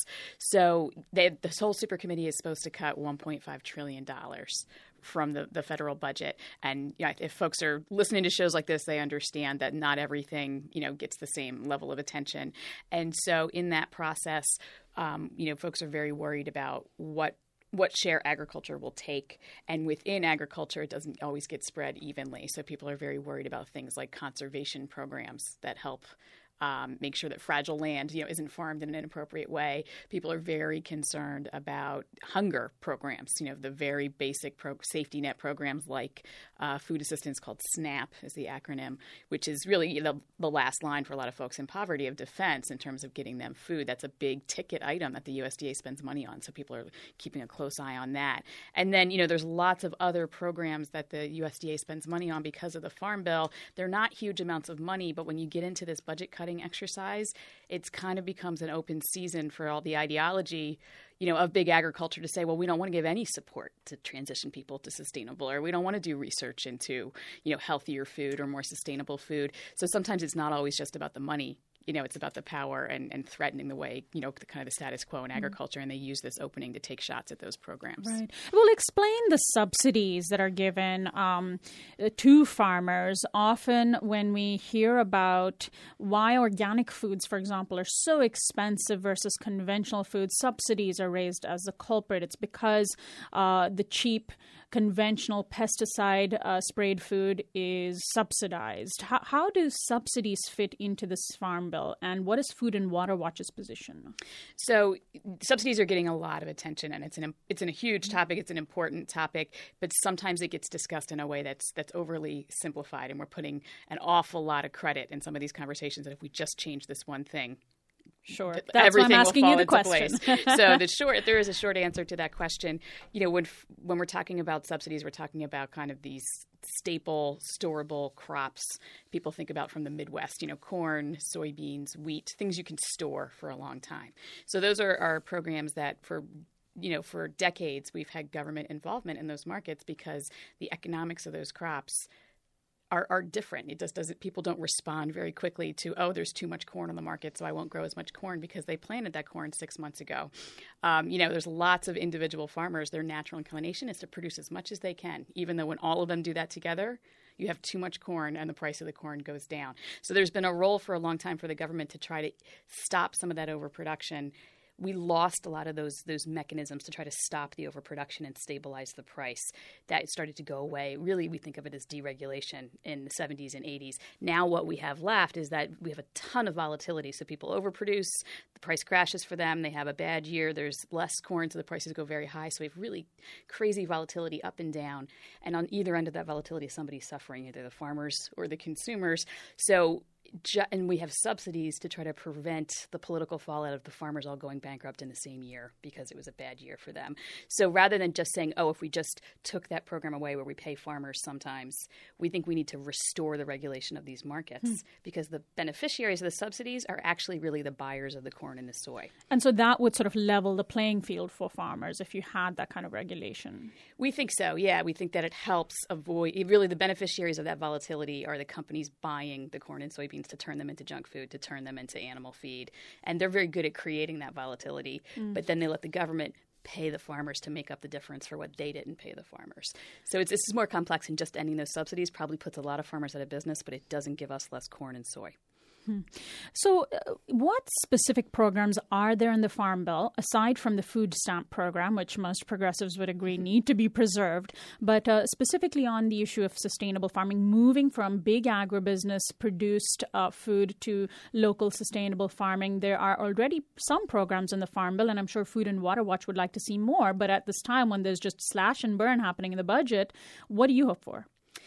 [SPEAKER 12] So they, this whole super committee is supposed to cut one point five trillion dollars from the, the federal budget. And you know, if folks are listening to shows like this, they understand that not everything you know gets the same level of attention. And so in that process, um, you know, folks are very worried about what what share agriculture will take. And within agriculture, it doesn't always get spread evenly. So people are very worried about things like conservation programs that help Um, make sure that fragile land, you know, isn't farmed in an inappropriate way. People are very concerned about hunger programs, you know, the very basic pro- safety net programs like uh, food assistance called SNAP is the acronym, which is really the, the last line for a lot of folks in poverty of defense in terms of getting them food. That's a big ticket item that the U S D A spends money on. So people are keeping a close eye on that. And then, you know, there's lots of other programs that the U S D A spends money on because of the Farm Bill. They're not huge amounts of money, but when you get into this budget cutting exercise, it's kind of becomes an open season for all the ideology, you know, of big agriculture to say, well, we don't want to give any support to transition people to sustainable, or we don't want to do research into, you know, healthier food or more sustainable food. So sometimes it's not always just about the money. You know, it's about the power and, and threatening the way, you know, the kind of the status quo in agriculture. And they use this opening to take shots at those programs.
[SPEAKER 5] Right. Well, explain the subsidies that are given um, to farmers. Often when we hear about why organic foods, for example, are so expensive versus conventional foods, subsidies are raised as the culprit. It's because uh, the cheap conventional pesticide uh, sprayed food is subsidized. How, how do subsidies fit into this Farm Bill, and what is Food and Water Watch's position?
[SPEAKER 12] So subsidies are getting a lot of attention, and it's an it's an, a huge topic. It's an important topic, but sometimes it gets discussed in a way that's that's overly simplified, and we're putting an awful lot of credit in some of these conversations that if we just change this one thing,
[SPEAKER 5] Sure. That's
[SPEAKER 12] everything
[SPEAKER 5] why I'm asking
[SPEAKER 12] will fall
[SPEAKER 5] you the
[SPEAKER 12] into
[SPEAKER 5] question.
[SPEAKER 12] place. So the short, there is a short answer to that question. You know, when when we're talking about subsidies, we're talking about kind of these staple, storable crops people think about from the Midwest. You know, corn, soybeans, wheat, things you can store for a long time. So those are, are programs that for you know, for decades we've had government involvement in those markets because the economics of those crops are, are different. It just doesn't, people don't respond very quickly to, oh, there's too much corn on the market, so I won't grow as much corn because they planted that corn six months ago. Um, you know, there's lots of individual farmers. Their natural inclination is to produce as much as they can, even though when all of them do that together, you have too much corn and the price of the corn goes down. So there's been a role for a long time for the government to try to stop some of that overproduction. We lost a lot of those those mechanisms to try to stop the overproduction and stabilize the price. That started to go away. Really, we think of it as deregulation in the seventies and eighties. Now what we have left is that we have a ton of volatility. So people overproduce, the price crashes for them, they have a bad year, there's less corn, so the prices go very high. So we have really crazy volatility up and down. And on either end of that volatility, somebody's suffering, either the farmers or the consumers. So and we have subsidies to try to prevent the political fallout of the farmers all going bankrupt in the same year because it was a bad year for them. So rather than just saying, oh, if we just took that program away where we pay farmers sometimes, we think we need to restore the regulation of these markets hmm. because the beneficiaries of the subsidies are actually really the buyers of the corn and the soy.
[SPEAKER 5] And so that would sort of level the playing field for farmers if you had that kind of regulation.
[SPEAKER 12] We think so, yeah. We think that it helps avoid – really the beneficiaries of that volatility are the companies buying the corn and soybeans to turn them into junk food, to turn them into animal feed. And they're very good at creating that volatility. Mm. But then they let the government pay the farmers to make up the difference for what they didn't pay the farmers. So it's, this is more complex, and just ending those subsidies probably puts a lot of farmers out of business, but it doesn't give us less corn and soy.
[SPEAKER 5] Hmm. So uh, what specific programs are there in the Farm Bill, aside from the food stamp program, which most progressives would agree need to be preserved, but uh, specifically on the issue of sustainable farming, moving from big agribusiness-produced uh, food to local sustainable farming? There are already some programs in the Farm Bill, and I'm sure Food and Water Watch would like to see more, but at this time when there's just slash and burn happening in the budget, what do you hope for?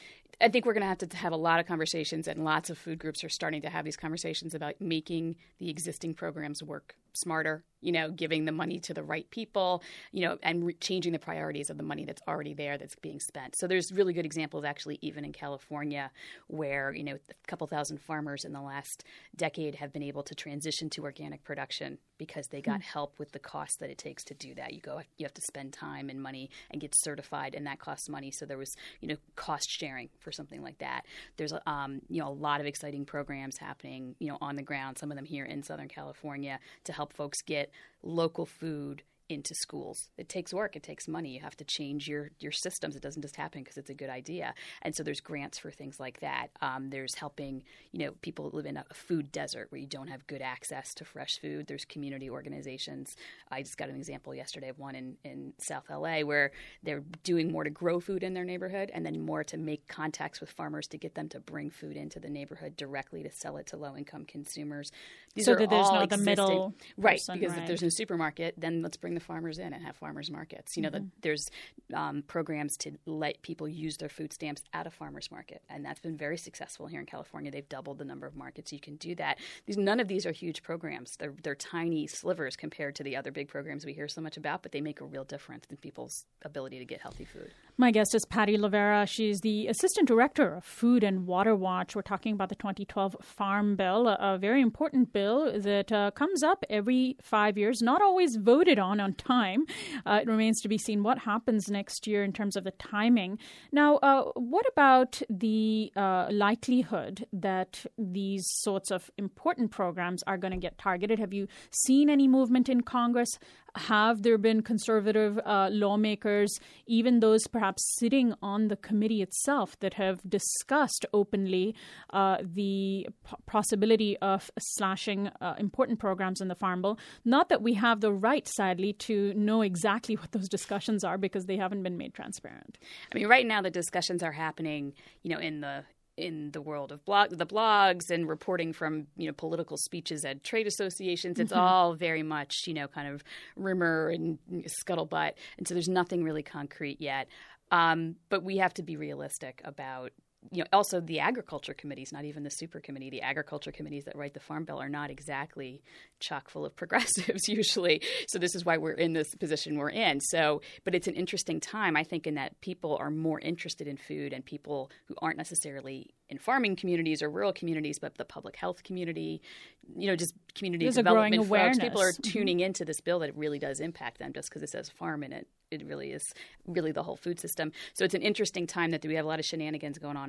[SPEAKER 12] I think we're going to have to have a lot of conversations, and lots of food groups are starting to have these conversations about making the existing programs work smarter, you know, giving the money to the right people, you know, and re- changing the priorities of the money that's already there that's being spent. So there's really good examples actually even in California where, you know, a couple thousand farmers in the last decade have been able to transition to organic production because they got mm-hmm. help with the cost that it takes to do that. You go, you have to spend time and money and get certified, and that costs money. So there was, you know, cost sharing for something like that. There's, um, you know, a lot of exciting programs happening, you know, on the ground, some of them here in Southern California to help folks get local food into schools. It takes work. It takes money. You have to change your, your systems. It doesn't just happen because it's a good idea. And so there's grants for things like that. Um, there's helping, you know, people live in a food desert where you don't have good access to fresh food. There's community organizations. I just got an example yesterday of one in, in South L A where they're doing more to grow food in their neighborhood and then more to make contacts with farmers to get them to bring food into the neighborhood directly to sell it to low-income consumers. These
[SPEAKER 5] so
[SPEAKER 12] are
[SPEAKER 5] that there's
[SPEAKER 12] all
[SPEAKER 5] not
[SPEAKER 12] existing.
[SPEAKER 5] The middle
[SPEAKER 12] Right,
[SPEAKER 5] person,
[SPEAKER 12] because
[SPEAKER 5] right.
[SPEAKER 12] if there's no supermarket, then let's bring the farmers in and have farmers markets. You know, mm-hmm. the, there's um, programs to let people use their food stamps at a farmer's market, and that's been very successful here in California. They've doubled the number of markets you can do that. These, none of these are huge programs. They're, they're tiny slivers compared to the other big programs we hear so much about, but they make a real difference in people's ability to get healthy food.
[SPEAKER 5] My guest is Patty Lovera. She's the Assistant Director of Food and Water Watch. We're talking about the twenty twelve Farm Bill, a, a very important bill that uh, comes up every five years, not always voted on on time. Uh, it remains to be seen what happens next year in terms of the timing. Now, uh, what about the uh, likelihood that these sorts of important programs are going to get targeted? Have you seen any movement in Congress? Have there been conservative uh, lawmakers, even those perhaps sitting on the committee itself, that have discussed openly uh, the p- possibility of slashing uh, important programs in the Farm Bill? Not that we have the right, sadly, to know exactly what those discussions are because they haven't been made transparent.
[SPEAKER 12] I mean, right now the discussions are happening, you know, in the in the world of blog, the blogs and reporting from, you know, political speeches at trade associations. It's mm-hmm. all very much, you know, kind of rumor and scuttlebutt. And so there's nothing really concrete yet. Um, but we have to be realistic about, you know, also the agriculture committees, not even the super committee. The agriculture committees that write the Farm Bill are not exactly chock full of progressives usually. So this is why we're in this position we're in. So, but it's an interesting time, I think, in that people are more interested in food, and people who aren't necessarily in farming communities or rural communities, but the public health community, you know, just community
[SPEAKER 5] There's
[SPEAKER 12] development
[SPEAKER 5] a growing awareness.
[SPEAKER 12] Folks, people are
[SPEAKER 5] Mm-hmm.
[SPEAKER 12] tuning into this bill that it really does impact them just because it says farm in it. It really is really the whole food system. So it's an interesting time that we have a lot of shenanigans going on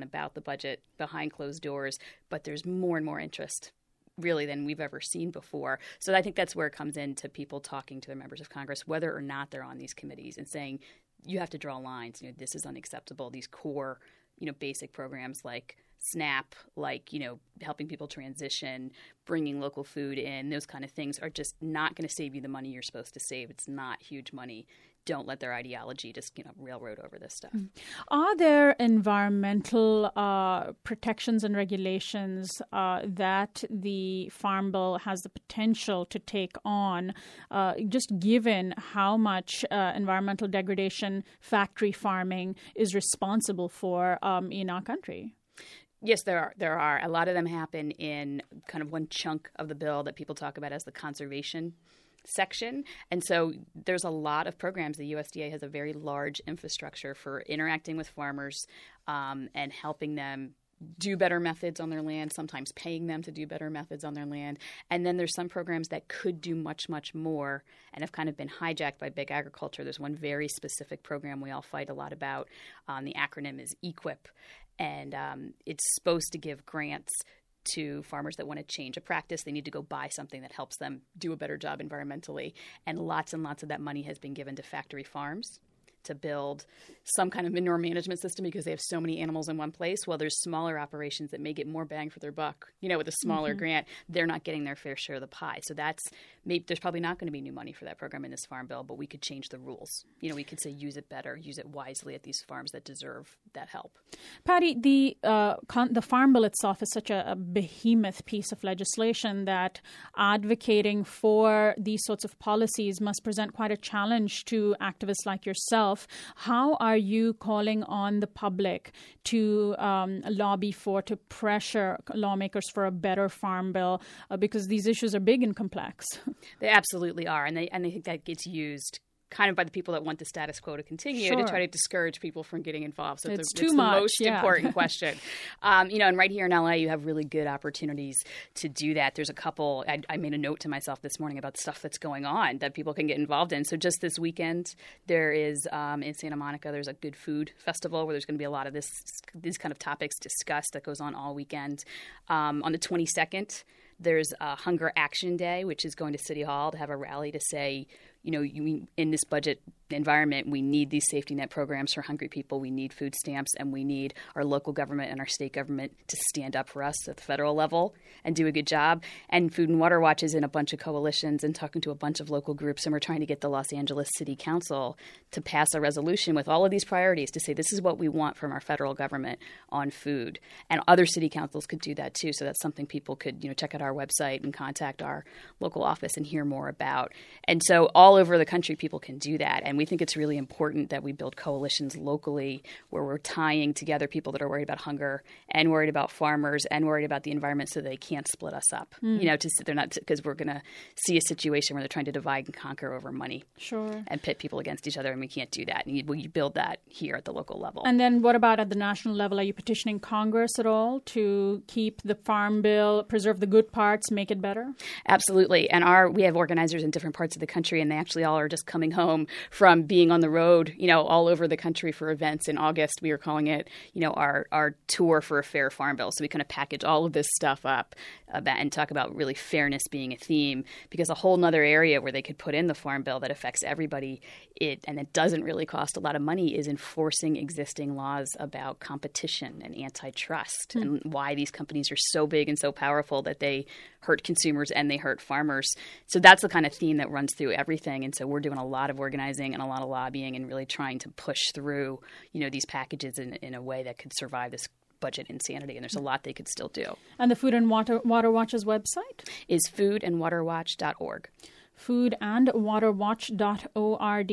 [SPEAKER 12] about the budget behind closed doors, but there's more and more interest really than we've ever seen before. So I think that's where it comes into people talking to their members of Congress, whether or not they're on these committees, and saying, you have to draw lines. You know, this is unacceptable. These core, you know, basic programs like SNAP, like, you know, helping people transition, bringing local food in, those kind of things are just not going to save you the money you're supposed to save. It's not huge money. Don't let their ideology just, you know, railroad over this stuff.
[SPEAKER 5] Are there environmental uh, protections and regulations uh, that the Farm Bill has the potential to take on, uh, just given how much uh, environmental degradation factory farming is responsible for um, in our country?
[SPEAKER 12] Yes, there are. There are. A lot of them happen in kind of one chunk of the bill that people talk about as the conservation section. And so there's a lot of programs. The U S D A has a very large infrastructure for interacting with farmers um, and helping them do better methods on their land, sometimes paying them to do better methods on their land. And then there's some programs that could do much, much more and have kind of been hijacked by big agriculture. There's one very specific program we all fight a lot about. Um, the acronym is E Q I P, and um, it's supposed to give grants to farmers that want to change a practice. They need to go buy something that helps them do a better job environmentally. And lots and lots of that money has been given to factory farms to build some kind of manure management system because they have so many animals in one place. Well, there's smaller operations that may get more bang for their buck. You know, with a smaller mm-hmm. grant, they're not getting their fair share of the pie. So that's maybe there's probably not going to be new money for that program in this Farm Bill, but we could change the rules. You know, we could say use it better, use it wisely at these farms that deserve that help.
[SPEAKER 5] Patty, the uh, con- the Farm Bill itself is such a, a behemoth piece of legislation that advocating for these sorts of policies must present quite a challenge to activists like yourself. How are you calling on the public to um, lobby for, to pressure lawmakers for a better Farm Bill? Uh, because these issues are big and complex.
[SPEAKER 12] They absolutely are. And they, and I think that gets used kind of by the people that want the status quo to continue
[SPEAKER 5] sure.
[SPEAKER 12] to try to discourage people from getting involved. So
[SPEAKER 5] it's,
[SPEAKER 12] it's,
[SPEAKER 5] too
[SPEAKER 12] it's
[SPEAKER 5] much,
[SPEAKER 12] the most
[SPEAKER 5] yeah.
[SPEAKER 12] important question. Um, you know, and right here in L A, you have really good opportunities to do that. There's a couple, I, I made a note to myself this morning about stuff that's going on that people can get involved in. So just this weekend, there is um, in Santa Monica, there's a Good Food Festival where there's going to be a lot of this, these kind of topics discussed that goes on all weekend. Um, on the twenty-second, there's a Hunger Action Day, which is going to City Hall to have a rally to say, you know, you, in this budget environment, we need these safety net programs for hungry people. We need food stamps, and we need our local government and our state government to stand up for us at the federal level and do a good job. And Food and Water Watch is in a bunch of coalitions and talking to a bunch of local groups, and we're trying to get the Los Angeles City Council to pass a resolution with all of these priorities to say this is what we want from our federal government on food. And other city councils could do that too. So that's something people could, you know, check out our website and contact our local office and hear more about. And so all over the country, people can do that. And we think it's really important that we build coalitions locally where we're tying together people that are worried about hunger and worried about farmers and worried about the environment so they can't split us up. Mm. You know, to, they're not because we're going to see a situation where they're trying to divide and conquer over money.
[SPEAKER 5] Sure.
[SPEAKER 12] And pit people against each other, and we can't do that. And you, well, you build that here at the local level.
[SPEAKER 5] And then what about at the national level? Are you petitioning Congress at all to keep the Farm Bill, preserve the good parts, make it better?
[SPEAKER 12] Absolutely. And our we have organizers in different parts of the country, and they actually all are just coming home from being on the road, you know, all over the country for events. In August, we were calling it, you know, our, our tour for a fair Farm Bill. So we kind of package all of this stuff up about, and talk about really fairness being a theme, because a whole nother area where they could put in the Farm Bill that affects everybody, it and it doesn't really cost a lot of money, is enforcing existing laws about competition and antitrust mm. and why these companies are so big and so powerful that they hurt consumers and they hurt farmers. So that's the kind of theme that runs through everything. And so we're doing a lot of organizing and a lot of lobbying and really trying to push through, you know, these packages in, in a way that could survive this budget insanity. And there's a lot they could still do.
[SPEAKER 5] And the Food and Water, Water Watch's website?
[SPEAKER 12] Is food and water watch dot org.
[SPEAKER 5] food and water watch dot org,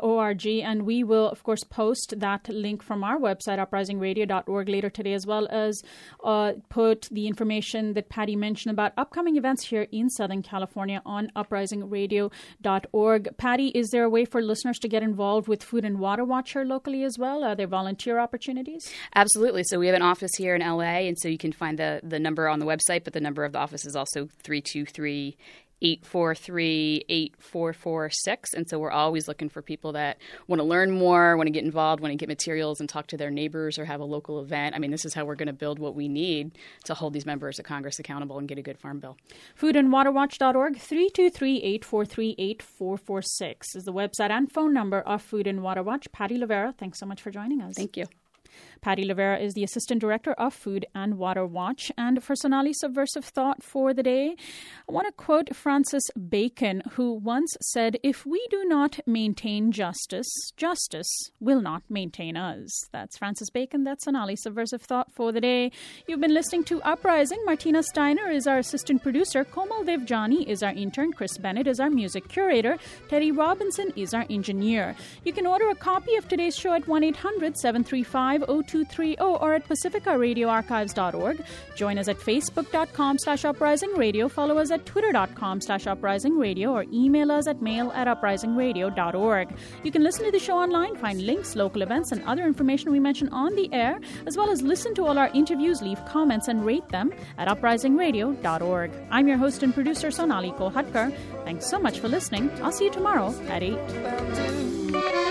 [SPEAKER 5] and we will, of course, post that link from our website, uprising radio dot org, later today, as well as uh, put the information that Patty mentioned about upcoming events here in Southern California on uprising radio dot org. Patty, is there a way for listeners to get involved with Food and Water Watch here locally as well? Are there volunteer opportunities?
[SPEAKER 12] Absolutely. So we have an office here in L A, and so you can find the, the number on the website, but the number of the office is also three two three eight four three, eight four four six. And so we're always looking for people that want to learn more, want to get involved, want to get materials and talk to their neighbors or have a local event. I mean, this is how we're going to build what we need to hold these members of Congress accountable and get a good farm bill.
[SPEAKER 5] food and water watch dot org, three two three, eight four three, eight four four six is the website and phone number of Food and Water Watch. Patty Levera, thanks so much for joining us.
[SPEAKER 12] Thank you.
[SPEAKER 5] Patty Levera is the Assistant Director of Food and Water Watch. And for Sonali Subversive Thought for the day, I want to quote Francis Bacon, who once said, "If we do not maintain justice, justice will not maintain us." That's Francis Bacon. That's Sonali Subversive Thought for the day. You've been listening to Uprising. Martina Steiner is our assistant producer. Komal Devjani is our intern. Chris Bennett is our music curator. Teddy Robinson is our engineer. You can order a copy of today's show at one eight hundred, seven three five, zero two three zero or at pacifica radio archives dot org. Join us at facebook.com slash uprising radio. Follow us at twitter.com slash uprising radio or email us at mail at uprising radio dot org. You can listen to the show online, find links, local events, and other information we mention on the air, as well as listen to all our interviews, leave comments, and rate them at uprising radio dot org. I'm your host and producer, Sonali Kolhatkar. Thanks so much for listening. I'll see you tomorrow at eight.